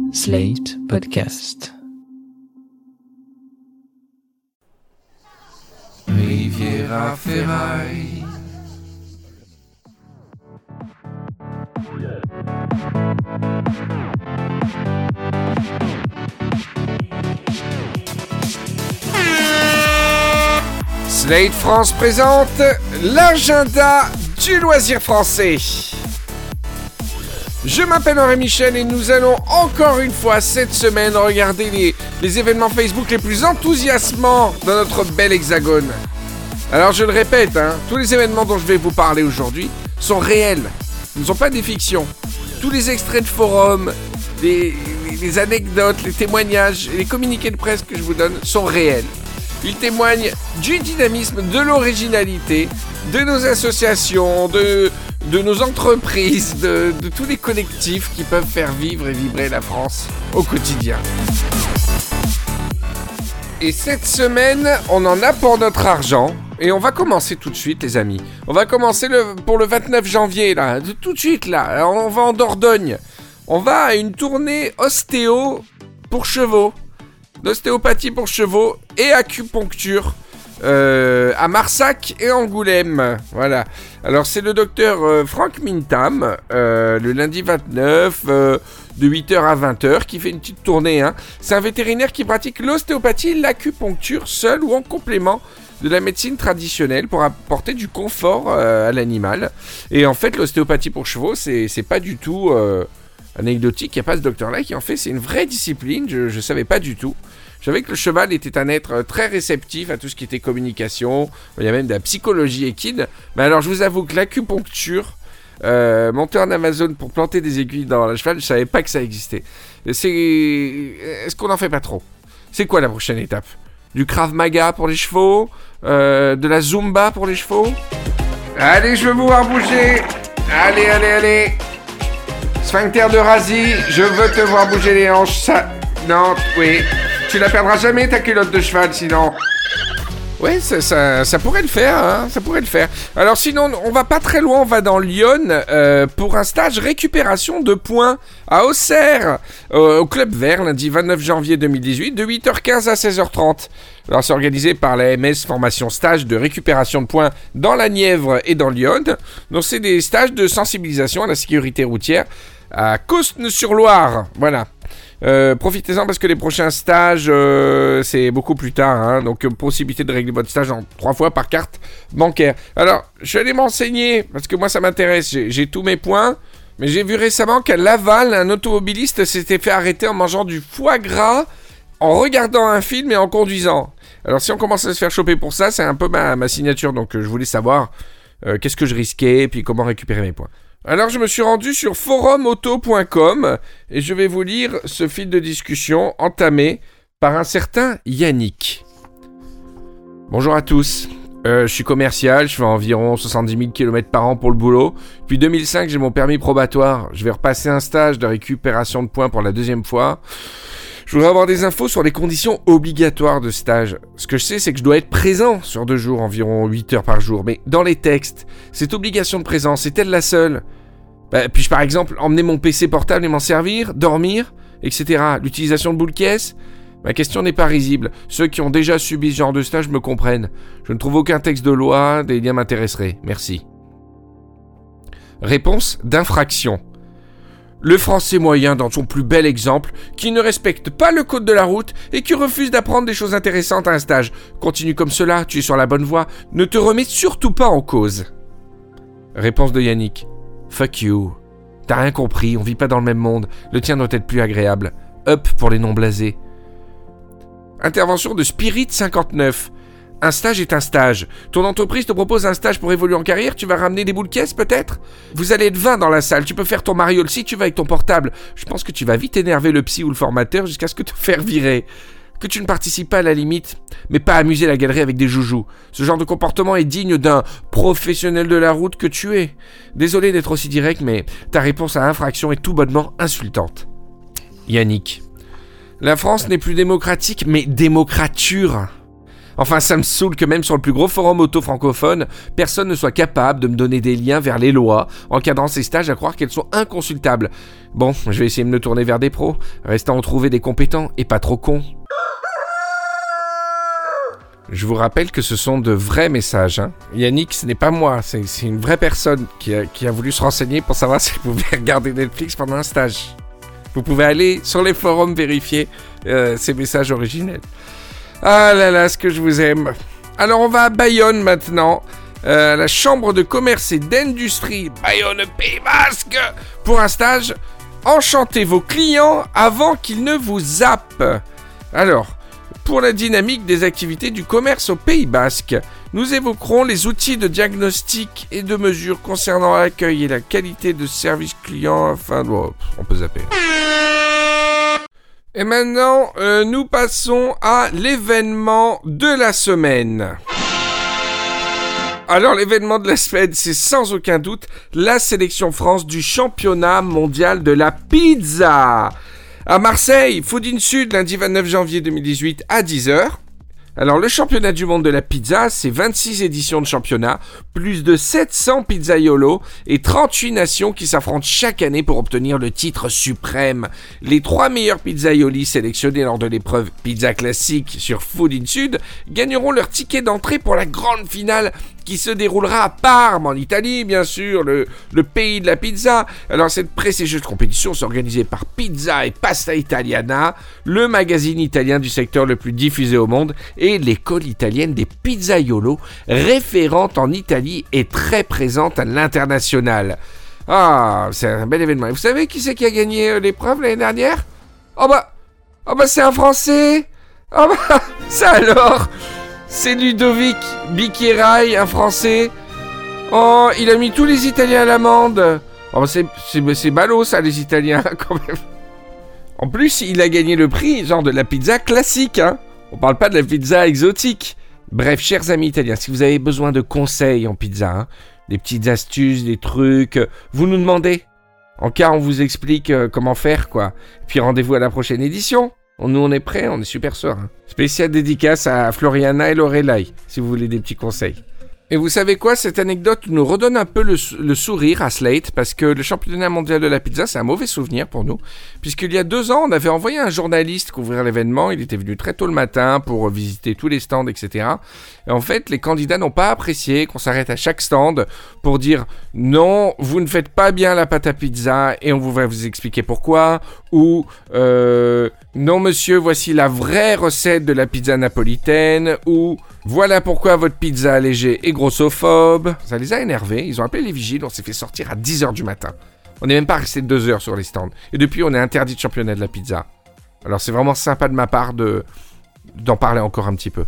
Slate Podcast. Riviera Ferraille. Slate France présente l'agenda du loisir français. Je m'appelle Henri Michel et nous allons encore une fois cette semaine regarder les événements Facebook les plus enthousiasmants dans notre bel hexagone. Alors je le répète, tous les événements dont je vais vous parler aujourd'hui sont réels, ce ne sont pas des fictions. Tous les extraits de forums, les anecdotes, les témoignages et les communiqués de presse que je vous donne sont réels. Ils témoignent du dynamisme, de l'originalité, de nos associations, de nos entreprises, de tous les collectifs qui peuvent faire vivre et vibrer la France au quotidien. Et cette semaine, on en a pour notre argent. Et on va commencer tout de suite, les amis. On va commencer pour le 29 janvier, là. Tout de suite, là. Alors, on va en Dordogne. On va à une tournée ostéo pour chevaux. D'ostéopathie pour chevaux et acupuncture à Marsac et Angoulême. Voilà. Alors c'est le docteur Franck Mintam, le lundi 29, de 8h à 20h, qui fait une petite tournée. C'est un vétérinaire qui pratique l'ostéopathie et l'acupuncture seul ou en complément de la médecine traditionnelle pour apporter du confort à l'animal. Et en fait, l'ostéopathie pour chevaux, c'est pas du tout anecdotique. Il n'y a pas ce docteur-là qui en fait. C'est une vraie discipline. Je savais pas du tout. Je savais que le cheval était un être très réceptif à tout ce qui était communication. Il y a même de la psychologie équine. Mais alors, je vous avoue que l'acupuncture, monter en Amazon pour planter des aiguilles dans le cheval, je savais pas que ça existait. Est-ce qu'on en fait pas trop ? C'est quoi la prochaine étape ? Du Krav Maga pour les chevaux ? De la Zumba pour les chevaux ? Allez, je veux vous voir bouger. Allez. Sphincter de Razi, je veux te voir bouger les hanches. Ça... Non, oui. Tu la perdras jamais ta culotte de cheval, sinon. Ouais, ça pourrait le faire, ça pourrait le faire. Alors sinon, on va pas très loin, on va dans Lyon pour un stage récupération de points à Auxerre, au Club Vert, lundi 29 janvier 2018, de 8h15 à 16h30. Alors c'est organisé par la MS Formation Stage de récupération de points dans la Nièvre et dans Lyon. Donc c'est des stages de sensibilisation à la sécurité routière à Cosne-sur-Loire, voilà. Profitez-en parce que les prochains stages c'est beaucoup plus tard, donc possibilité de régler votre stage en 3 fois par carte bancaire. Alors je suis allé m'enseigner parce que moi ça m'intéresse, j'ai tous mes points, mais j'ai vu récemment qu'à Laval un automobiliste s'était fait arrêter en mangeant du foie gras en regardant un film et en conduisant. Alors si on commence à se faire choper pour ça, c'est un peu ma signature, donc je voulais savoir qu'est-ce que je risquais et puis comment récupérer mes points. Alors je me suis rendu sur forumauto.com et je vais vous lire ce fil de discussion entamé par un certain Yannick. Bonjour à tous, je suis commercial, je fais environ 70 000 km par an pour le boulot. Depuis 2005 j'ai mon permis probatoire, je vais repasser un stage de récupération de points pour la 2e fois. Je voudrais avoir des infos sur les conditions obligatoires de stage. Ce que je sais, c'est que je dois être présent sur 2 jours, environ 8 heures par jour. Mais dans les textes, cette obligation de présence, est-elle la seule ? Puis-je par exemple emmener mon PC portable et m'en servir, dormir, etc. L'utilisation de boule caisse ? Ma question n'est pas risible. Ceux qui ont déjà subi ce genre de stage me comprennent. Je ne trouve aucun texte de loi, des liens m'intéresseraient. Merci. Réponse d'infraction. Le français moyen dans son plus bel exemple, qui ne respecte pas le code de la route et qui refuse d'apprendre des choses intéressantes à un stage. Continue comme cela, tu es sur la bonne voie, ne te remets surtout pas en cause. Réponse de Yannick. Fuck you. T'as rien compris, on vit pas dans le même monde, le tien doit être plus agréable. Up pour les non blasés. Intervention de Spirit 59. Un stage est un stage. Ton entreprise te propose un stage pour évoluer en carrière, tu vas ramener des boules caisses peut-être ? Vous allez être 20 dans la salle, tu peux faire ton Mario si tu vas avec ton portable. Je pense que tu vas vite énerver le psy ou le formateur jusqu'à ce que te faire virer. Que tu ne participes pas à la limite, mais pas amuser la galerie avec des joujoux. Ce genre de comportement est digne d'un professionnel de la route que tu es. Désolé d'être aussi direct, mais ta réponse à infraction est tout bonnement insultante. Yannick. La France n'est plus démocratique, mais démocrature. Enfin, ça me saoule que même sur le plus gros forum auto francophone, personne ne soit capable de me donner des liens vers les lois encadrant ces stages, à croire qu'elles sont inconsultables. Bon, je vais essayer de me tourner vers des pros, restant en trouver des compétents et pas trop cons. Je vous rappelle que ce sont de vrais messages. Hein. Yannick, ce n'est pas moi, c'est une vraie personne qui a voulu se renseigner pour savoir si vous pouvez regarder Netflix pendant un stage. Vous pouvez aller sur les forums vérifier ces messages originels. Ah là là, ce que je vous aime. Alors on va à Bayonne maintenant, à la chambre de commerce et d'industrie Bayonne Pays Basque, pour un stage. Enchantez vos clients avant qu'ils ne vous zappent. Alors, pour la dynamique des activités du commerce au Pays Basque, nous évoquerons les outils de diagnostic et de mesure concernant l'accueil et la qualité de service client. Enfin, bon, on peut zapper. Et maintenant, nous passons à l'événement de la semaine. Alors, l'événement de la semaine, c'est sans aucun doute la sélection France du championnat mondial de la pizza. À Marseille, Food in Sud, lundi 29 janvier 2018 à 10h. Alors, le championnat du monde de la pizza, c'est 26 éditions de championnat, plus de 700 pizzaiolos et 38 nations qui s'affrontent chaque année pour obtenir le titre suprême. Les 3 meilleurs pizzaiolis sélectionnés lors de l'épreuve pizza classique sur Food in Sud gagneront leur ticket d'entrée pour la grande finale qui se déroulera à Parme, en Italie, bien sûr, le pays de la pizza. Alors, cette prestigieuse compétition est organisée par Pizza et Pasta Italiana, le magazine italien du secteur le plus diffusé au monde, et l'école italienne des pizzaiolos, référente en Italie et très présente à l'international. Ah, c'est un bel événement. Et vous savez qui c'est qui a gagné l'épreuve l'année dernière ? Oh bah, c'est un Français. Oh bah, ça alors. C'est Ludovic Bicchirai, un Français. Oh, il a mis tous les Italiens à l'amende. Oh, c'est ballot ça, les Italiens, quand même. En plus, il a gagné le prix, genre de la pizza classique, hein. On parle pas de la pizza exotique. Bref, chers amis italiens, si vous avez besoin de conseils en pizza, hein, des petites astuces, des trucs, vous nous demandez. En cas, on vous explique comment faire, quoi. Puis rendez-vous à la prochaine édition. Nous, on est prêts, on est super sereins. Spéciale dédicace à Floriana et Lorelai, si vous voulez des petits conseils. Et vous savez quoi, cette anecdote nous redonne un peu le sourire à Slate, parce que le championnat mondial de la pizza, c'est un mauvais souvenir pour nous, puisqu'il y a 2 ans, on avait envoyé un journaliste couvrir l'événement, il était venu très tôt le matin pour visiter tous les stands, etc. Et en fait, les candidats n'ont pas apprécié qu'on s'arrête à chaque stand pour dire « Non, vous ne faites pas bien la pâte à pizza et on va vous expliquer pourquoi » ou « Non monsieur, voici la vraie recette de la pizza napolitaine » ou « Voilà pourquoi votre pizza allégée est grossophobe ». Ça les a énervés, ils ont appelé les vigiles, on s'est fait sortir à 10h du matin. On n'est même pas resté 2 heures sur les stands. Et depuis, on est interdit de championnat de la pizza. Alors c'est vraiment sympa de ma part d'en parler encore un petit peu.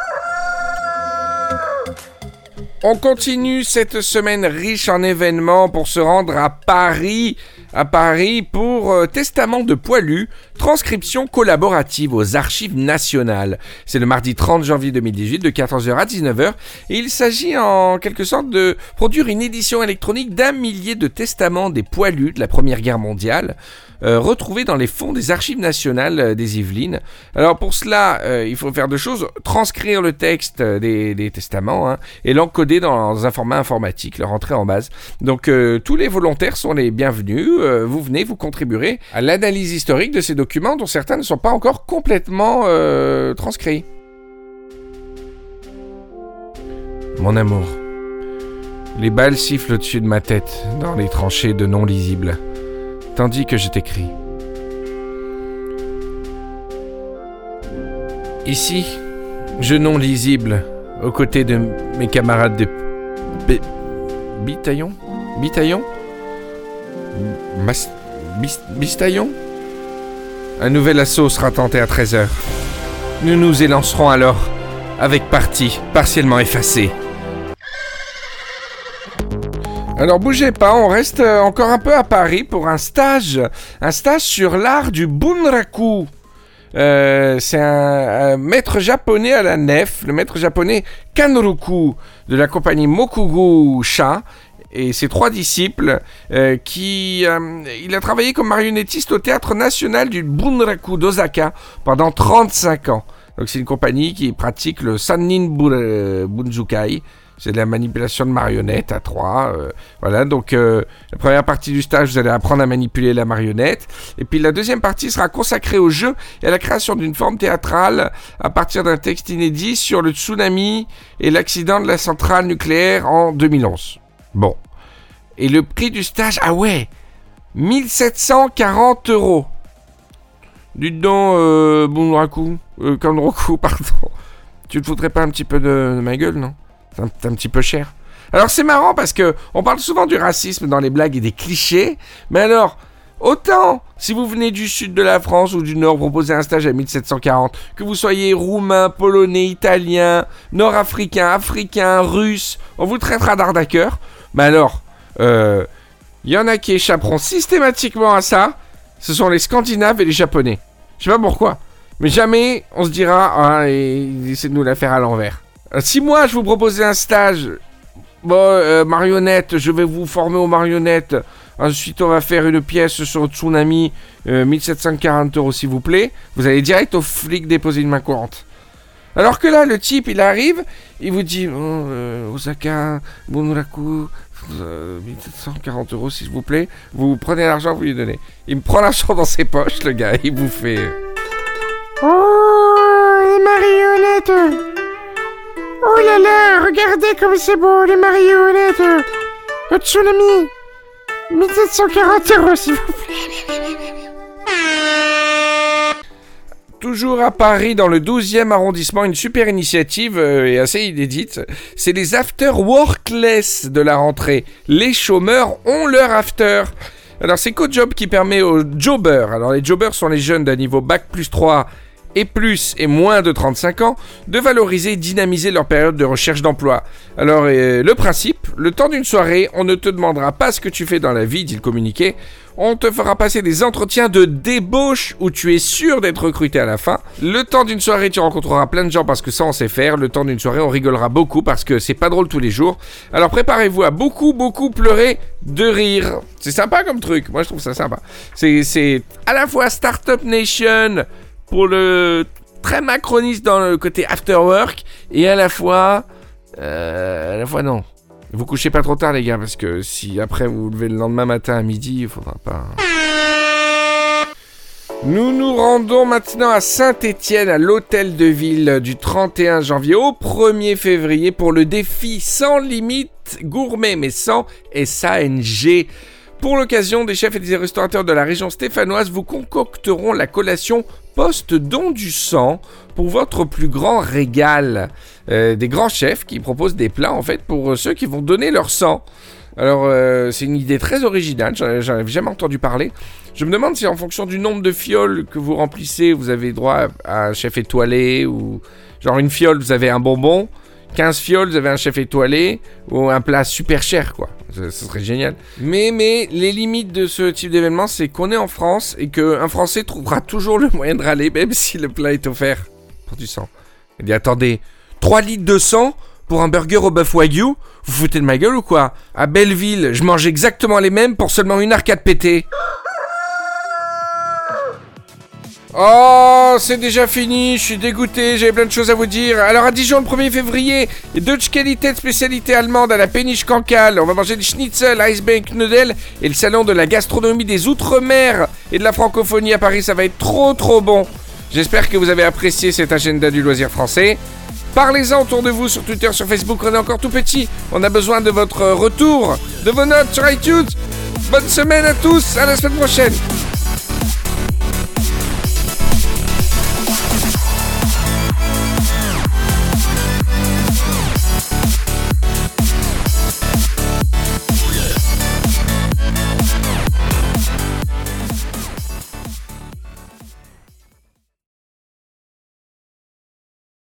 On continue cette semaine riche en événements pour se rendre à Paris pour Testament de Poilu, transcription collaborative aux Archives nationales. C'est le mardi 30 janvier 2018 de 14h à 19h et il s'agit en quelque sorte de produire une édition électronique d'1 millier de testaments des poilus de la Première Guerre mondiale, retrouvés dans les fonds des Archives nationales des Yvelines. Alors pour cela, il faut faire 2 choses, transcrire le texte des testaments et l'encoder dans un format informatique, le rentrer en base. Donc tous les volontaires sont les bienvenus, vous venez, vous contribuerez à l'analyse historique de ces documents dont certains ne sont pas encore complètement transcrits. Mon amour, les balles sifflent au-dessus de ma tête dans les tranchées de non lisibles, tandis que je t'écris. Ici, je non lisible, aux côtés de mes camarades de Bitaillon Bistaillon. Un nouvel assaut sera tenté à 13h. Nous nous élancerons alors avec partie partiellement effacée. Alors bougez pas, on reste encore un peu à Paris pour un stage sur l'art du bunraku. C'est un maître japonais à la nef, le maître japonais Kanroku de la compagnie Mokugu Sha et ses 3 disciples il a travaillé comme marionnettiste au Théâtre National du Bunraku d'Osaka pendant 35 ans. Donc c'est une compagnie qui pratique le Sannin Bunjukai. C'est de la manipulation de marionnettes à 3. Voilà, donc la première partie du stage, vous allez apprendre à manipuler la marionnette. Et puis la deuxième partie sera consacrée au jeu et à la création d'une forme théâtrale à partir d'un texte inédit sur le tsunami et l'accident de la centrale nucléaire en 2011. Bon. Et le prix du stage, 1740 €. Dites donc, Kanroku, pardon. Tu te foutrais pas un petit peu de ma gueule, non ? C'est un petit peu cher. Alors c'est marrant parce que on parle souvent du racisme dans les blagues et des clichés, mais alors, autant si vous venez du sud de la France ou du nord, proposer un stage à 1740, que vous soyez roumain, polonais, italien, nord-africain, africain, russe, on vous traitera d'arnaqueur. Mais alors, y en a qui échapperont systématiquement à ça, ce sont les Scandinaves et les Japonais. Je sais pas pourquoi, mais jamais on se dira, il essaie de nous la faire à l'envers. Si moi je vous proposais un stage, marionnette, je vais vous former aux marionnettes, ensuite on va faire une pièce sur le tsunami, 1740 € s'il vous plaît, vous allez direct au flic déposer une main courante. Alors que là, le type il arrive, il vous dit Osaka, Bunraku, 1740 € s'il vous plaît, vous prenez l'argent, vous lui donnez. Il me prend l'argent dans ses poches, le gars, il vous fait Oh, les marionnettes! Oh là là, regardez comme c'est beau, les marionnettes! Le tsunami! 1740 € s'il vous plaît! Toujours à Paris, dans le 12e arrondissement, une super initiative et assez inédite. C'est les after workless de la rentrée. Les chômeurs ont leur after. Alors c'est CoJob qui permet aux jobbers, alors les jobbers sont les jeunes d'un niveau Bac+3 et plus et moins de 35 ans, de valoriser et dynamiser leur période de recherche d'emploi. Alors le principe, le temps d'une soirée, on ne te demandera pas ce que tu fais dans la vie, dit le communiqué, on te fera passer des entretiens de débauche où tu es sûr d'être recruté à la fin. Le temps d'une soirée, tu rencontreras plein de gens parce que ça on sait faire. Le temps d'une soirée, on rigolera beaucoup parce que c'est pas drôle tous les jours. Alors préparez-vous à beaucoup pleurer de rire. C'est sympa comme truc, moi je trouve ça sympa. C'est à la fois Startup Nation pour le très macroniste dans le côté after work et à la fois non. Vous couchez pas trop tard les gars parce que si après vous vous levez le lendemain matin à midi, il faudra pas. Nous nous rendons maintenant à Saint-Étienne, à l'hôtel de ville du 31 janvier au 1er février pour le défi sans limite gourmet mais sans SANG. Pour l'occasion, des chefs et des restaurateurs de la région stéphanoise vous concocteront la collation post-don du sang pour votre plus grand régal. Des grands chefs qui proposent des plats en fait pour ceux qui vont donner leur sang. Alors c'est une idée très originale, j'en avais jamais entendu parler. Je me demande si en fonction du nombre de fioles que vous remplissez, vous avez droit à un chef étoilé ou genre une fiole, vous avez un bonbon. 15 fioles, vous avez un chef étoilé ou un plat super cher, quoi. Ce serait génial. Mais les limites de ce type d'événement, c'est qu'on est en France et qu'un Français trouvera toujours le moyen de râler, même si le plat est offert pour du sang. Il dit, attendez, 3 litres de sang pour un burger au bœuf wagyu? Vous foutez de ma gueule ou quoi? À Belleville, je mange exactement les mêmes pour seulement une arcade pétée. Oh, c'est déjà fini, je suis dégoûté, j'avais plein de choses à vous dire. Alors à Dijon, le 1er février, Deutsche Qualität spécialité allemande à la péniche Cancale. On va manger des schnitzel, Eisbein Knödel et le salon de la gastronomie des Outre-mer et de la francophonie à Paris, ça va être trop bon. J'espère que vous avez apprécié cet agenda du loisir français. Parlez-en autour de vous sur Twitter, sur Facebook, on est encore tout petit. On a besoin de votre retour, de vos notes sur iTunes. Bonne semaine à tous, à la semaine prochaine.